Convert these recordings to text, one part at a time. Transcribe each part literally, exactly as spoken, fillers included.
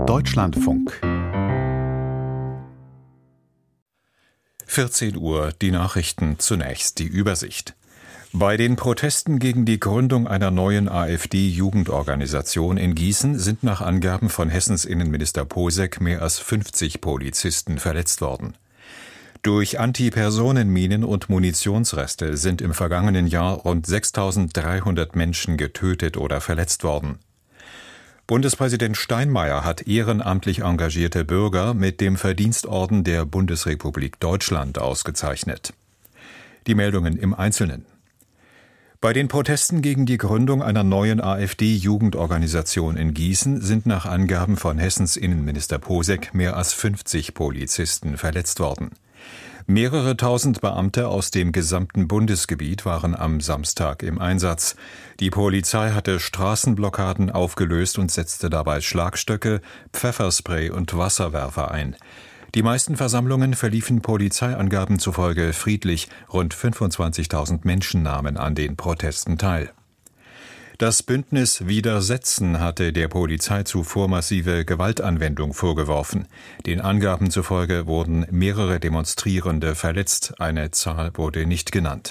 Deutschlandfunk. vierzehn Uhr, die Nachrichten, zunächst die Übersicht. Bei den Protesten gegen die Gründung einer neuen AfD-Jugendorganisation in Gießen sind nach Angaben von Hessens Innenminister Posek mehr als fünfzig Polizisten verletzt worden. Durch Antipersonenminen und Munitionsreste sind im vergangenen Jahr rund sechstausenddreihundert Menschen getötet oder verletzt worden. Bundespräsident Steinmeier hat ehrenamtlich engagierte Bürger mit dem Verdienstorden der Bundesrepublik Deutschland ausgezeichnet. Die Meldungen im Einzelnen. Bei den Protesten gegen die Gründung einer neuen AfD-Jugendorganisation in Gießen sind nach Angaben von Hessens Innenminister Posek mehr als fünfzig Polizisten verletzt worden. Mehrere tausend Beamte aus dem gesamten Bundesgebiet waren am Samstag im Einsatz. Die Polizei hatte Straßenblockaden aufgelöst und setzte dabei Schlagstöcke, Pfefferspray und Wasserwerfer ein. Die meisten Versammlungen verliefen Polizeiangaben zufolge friedlich. Rund fünfundzwanzigtausend Menschen nahmen an den Protesten teil. Das Bündnis Widersetzen hatte der Polizei zuvor massive Gewaltanwendung vorgeworfen. Den Angaben zufolge wurden mehrere Demonstrierende verletzt. Eine Zahl wurde nicht genannt.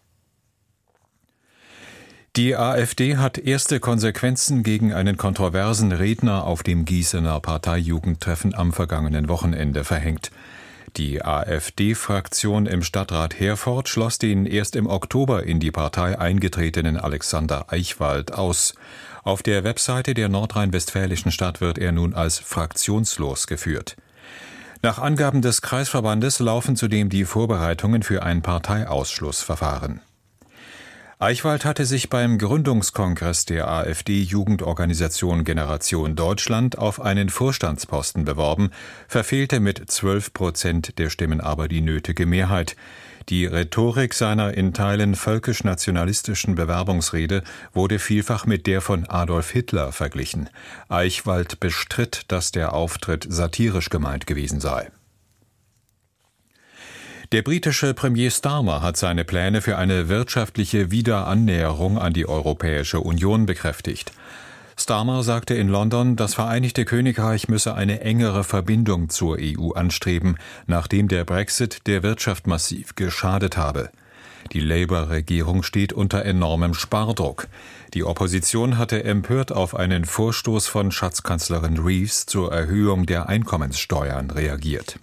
Die AfD hat erste Konsequenzen gegen einen kontroversen Redner auf dem Gießener Parteijugendtreffen am vergangenen Wochenende verhängt. Die AfD-Fraktion im Stadtrat Herford schloss den erst im Oktober in die Partei eingetretenen Alexander Eichwald aus. Auf der Webseite der nordrhein-westfälischen Stadt wird er nun als fraktionslos geführt. Nach Angaben des Kreisverbandes laufen zudem die Vorbereitungen für ein Parteiausschlussverfahren. Eichwald hatte sich beim Gründungskongress der AfD-Jugendorganisation Generation Deutschland auf einen Vorstandsposten beworben, verfehlte mit zwölf Prozent der Stimmen aber die nötige Mehrheit. Die Rhetorik seiner in Teilen völkisch-nationalistischen Bewerbungsrede wurde vielfach mit der von Adolf Hitler verglichen. Eichwald bestritt, dass der Auftritt satirisch gemeint gewesen sei. Der britische Premier Starmer hat seine Pläne für eine wirtschaftliche Wiederannäherung an die Europäische Union bekräftigt. Starmer sagte in London, das Vereinigte Königreich müsse eine engere Verbindung zur E U anstreben, nachdem der Brexit der Wirtschaft massiv geschadet habe. Die Labour-Regierung steht unter enormem Spardruck. Die Opposition hatte empört auf einen Vorstoß von Schatzkanzlerin Reeves zur Erhöhung der Einkommenssteuern reagiert.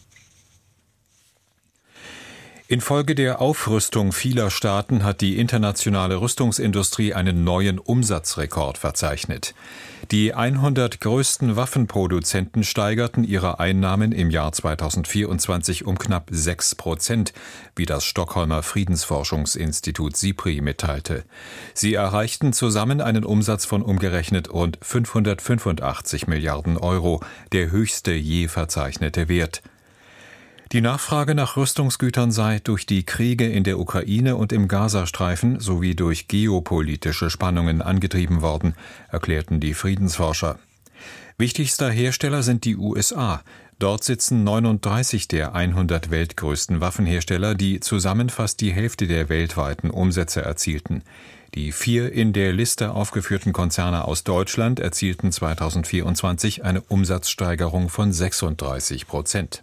Infolge der Aufrüstung vieler Staaten hat die internationale Rüstungsindustrie einen neuen Umsatzrekord verzeichnet. Die hundert größten Waffenproduzenten steigerten ihre Einnahmen im Jahr zweitausendvierundzwanzig um knapp sechs Prozent, wie das Stockholmer Friedensforschungsinstitut SIPRI mitteilte. Sie erreichten zusammen einen Umsatz von umgerechnet rund fünfhundertfünfundachtzig Milliarden Euro, der höchste je verzeichnete Wert. Die Nachfrage nach Rüstungsgütern sei durch die Kriege in der Ukraine und im Gazastreifen sowie durch geopolitische Spannungen angetrieben worden, erklärten die Friedensforscher. Wichtigster Hersteller sind die U S A. Dort sitzen neununddreißig der hundert weltgrößten Waffenhersteller, die zusammen fast die Hälfte der weltweiten Umsätze erzielten. Die vier in der Liste aufgeführten Konzerne aus Deutschland erzielten zweitausendvierundzwanzig eine Umsatzsteigerung von sechsunddreißig Prozent.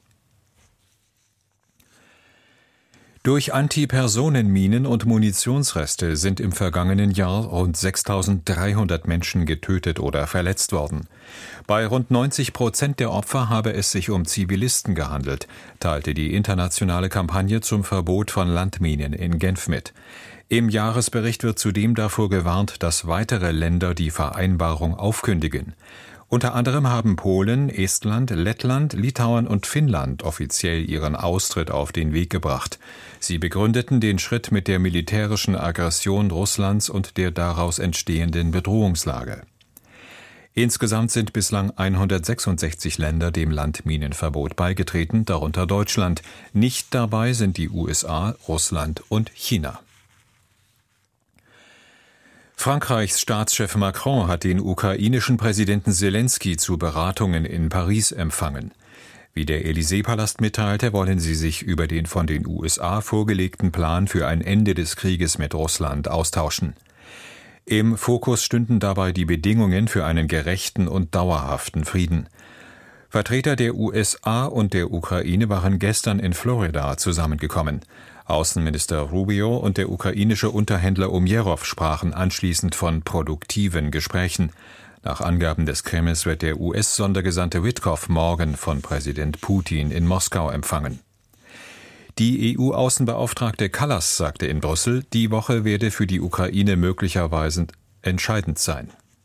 Durch Antipersonenminen und Munitionsreste sind im vergangenen Jahr rund sechstausenddreihundert Menschen getötet oder verletzt worden. Bei rund neunzig Prozent der Opfer habe es sich um Zivilisten gehandelt, teilte die internationale Kampagne zum Verbot von Landminen in Genf mit. Im Jahresbericht wird zudem davor gewarnt, dass weitere Länder die Vereinbarung aufkündigen. Unter anderem haben Polen, Estland, Lettland, Litauen und Finnland offiziell ihren Austritt auf den Weg gebracht. Sie begründeten den Schritt mit der militärischen Aggression Russlands und der daraus entstehenden Bedrohungslage. Insgesamt sind bislang hundertsechsundsechzig Länder dem Landminenverbot beigetreten, darunter Deutschland. Nicht dabei sind die U S A, Russland und China. Frankreichs Staatschef Macron hat den ukrainischen Präsidenten Selenskyj zu Beratungen in Paris empfangen. Wie der Élysée-Palast mitteilte, wollen sie sich über den von den U S A vorgelegten Plan für ein Ende des Krieges mit Russland austauschen. Im Fokus stünden dabei die Bedingungen für einen gerechten und dauerhaften Frieden. Vertreter der U S A und der Ukraine waren gestern in Florida zusammengekommen. Außenminister Rubio und der ukrainische Unterhändler Umjerow sprachen anschließend von produktiven Gesprächen. Nach Angaben des Kremls wird der U S-Sondergesandte Witkow morgen von Präsident Putin in Moskau empfangen. Die E U-Außenbeauftragte Kallas sagte in Brüssel, die Woche werde für die Ukraine möglicherweise entscheidend sein.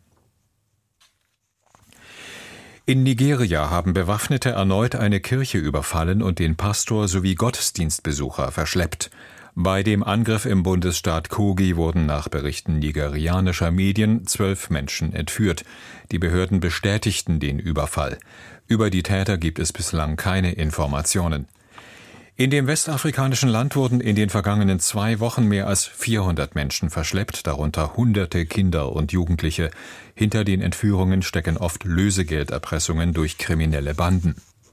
In Nigeria haben Bewaffnete erneut eine Kirche überfallen und den Pastor sowie Gottesdienstbesucher verschleppt. Bei dem Angriff im Bundesstaat Kogi wurden nach Berichten nigerianischer Medien zwölf Menschen entführt. Die Behörden bestätigten den Überfall. Über die Täter gibt es bislang keine Informationen. In dem westafrikanischen Land wurden in den vergangenen zwei Wochen mehr als vierhundert Menschen verschleppt, darunter hunderte Kinder und Jugendliche. Hinter den Entführungen stecken oft Lösegelderpressungen durch kriminelle Banden.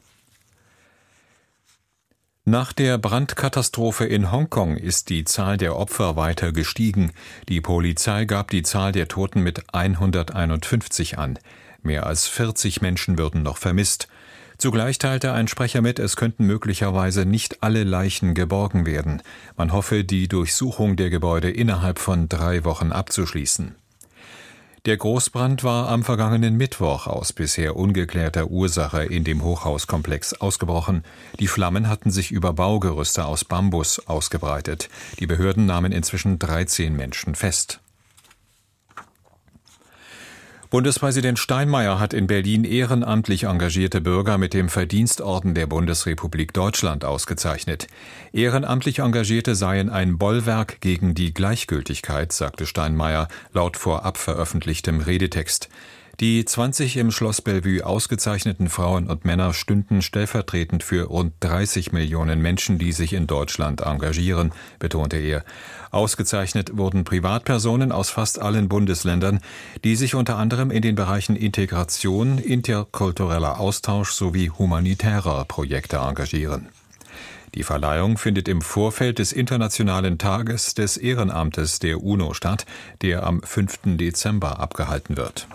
Nach der Brandkatastrophe in Hongkong ist die Zahl der Opfer weiter gestiegen. Die Polizei gab die Zahl der Toten mit hunderteinundfünfzig an. Mehr als vierzig Menschen würden noch vermisst. Zugleich teilte ein Sprecher mit, es könnten möglicherweise nicht alle Leichen geborgen werden. Man hoffe, die Durchsuchung der Gebäude innerhalb von drei Wochen abzuschließen. Der Großbrand war am vergangenen Mittwoch aus bisher ungeklärter Ursache in dem Hochhauskomplex ausgebrochen. Die Flammen hatten sich über Baugerüste aus Bambus ausgebreitet. Die Behörden nahmen inzwischen dreizehn Menschen fest. Bundespräsident Steinmeier hat in Berlin ehrenamtlich engagierte Bürger mit dem Verdienstorden der Bundesrepublik Deutschland ausgezeichnet. Ehrenamtlich Engagierte seien ein Bollwerk gegen die Gleichgültigkeit, sagte Steinmeier laut vorab veröffentlichtem Redetext. Die zwanzig im Schloss Bellevue ausgezeichneten Frauen und Männer stünden stellvertretend für rund dreißig Millionen Menschen, die sich in Deutschland engagieren, betonte er. Ausgezeichnet wurden Privatpersonen aus fast allen Bundesländern, die sich unter anderem in den Bereichen Integration, interkultureller Austausch sowie humanitärer Projekte engagieren. Die Verleihung findet im Vorfeld des Internationalen Tages des Ehrenamtes der UNO statt, der am fünften Dezember abgehalten wird.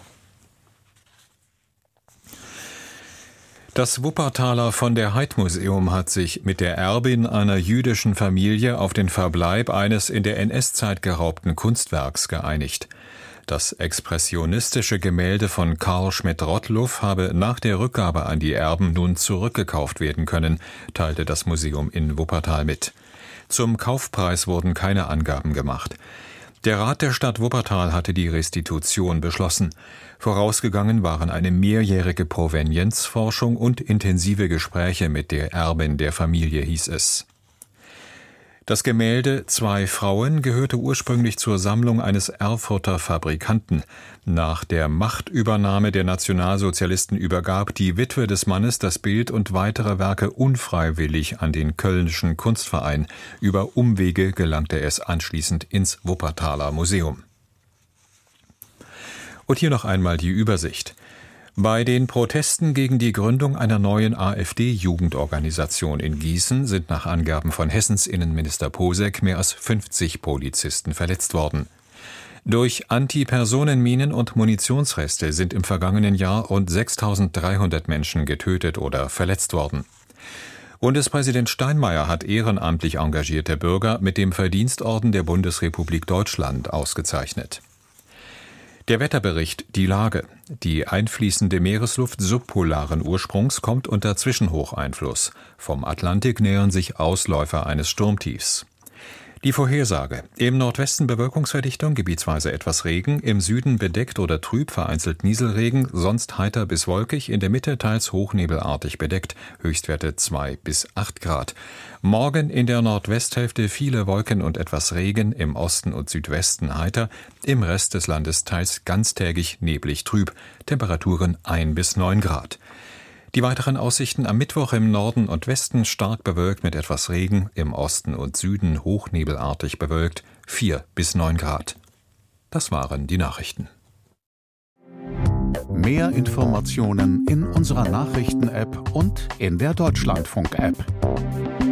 Das Wuppertaler von der Heydt-Museum hat sich mit der Erbin einer jüdischen Familie auf den Verbleib eines in der N S-Zeit geraubten Kunstwerks geeinigt. Das expressionistische Gemälde von Karl Schmidt-Rottluff habe nach der Rückgabe an die Erben nun zurückgekauft werden können, teilte das Museum in Wuppertal mit. Zum Kaufpreis wurden keine Angaben gemacht. Der Rat der Stadt Wuppertal hatte die Restitution beschlossen. Vorausgegangen waren eine mehrjährige Provenienzforschung und intensive Gespräche mit der Erbin der Familie, hieß es. Das Gemälde Zwei Frauen gehörte ursprünglich zur Sammlung eines Erfurter Fabrikanten. Nach der Machtübernahme der Nationalsozialisten übergab die Witwe des Mannes das Bild und weitere Werke unfreiwillig an den Kölnischen Kunstverein. Über Umwege gelangte es anschließend ins Wuppertaler Museum. Und hier noch einmal die Übersicht. Bei den Protesten gegen die Gründung einer neuen AfD-Jugendorganisation in Gießen sind nach Angaben von Hessens Innenminister Posek mehr als fünfzig Polizisten verletzt worden. Durch Antipersonenminen und Munitionsreste sind im vergangenen Jahr rund sechstausenddreihundert Menschen getötet oder verletzt worden. Bundespräsident Steinmeier hat ehrenamtlich engagierte Bürger mit dem Verdienstorden der Bundesrepublik Deutschland ausgezeichnet. Der Wetterbericht, die Lage. Die einfließende Meeresluft subpolaren Ursprungs kommt unter Zwischenhocheinfluss. Vom Atlantik nähern sich Ausläufer eines Sturmtiefs. Die Vorhersage. Im Nordwesten Bewölkungsverdichtung, gebietsweise etwas Regen, im Süden bedeckt oder trüb, vereinzelt Nieselregen, sonst heiter bis wolkig, in der Mitte teils hochnebelartig bedeckt, Höchstwerte zwei bis acht Grad. Morgen in der Nordwesthälfte viele Wolken und etwas Regen, im Osten und Südwesten heiter, im Rest des Landes teils ganztägig neblig trüb, Temperaturen ein bis neun Grad. Die weiteren Aussichten am Mittwoch im Norden und Westen stark bewölkt mit etwas Regen, im Osten und Süden hochnebelartig bewölkt, vier bis neun Grad. Das waren die Nachrichten. Mehr Informationen in unserer Nachrichten-App und in der Deutschlandfunk-App.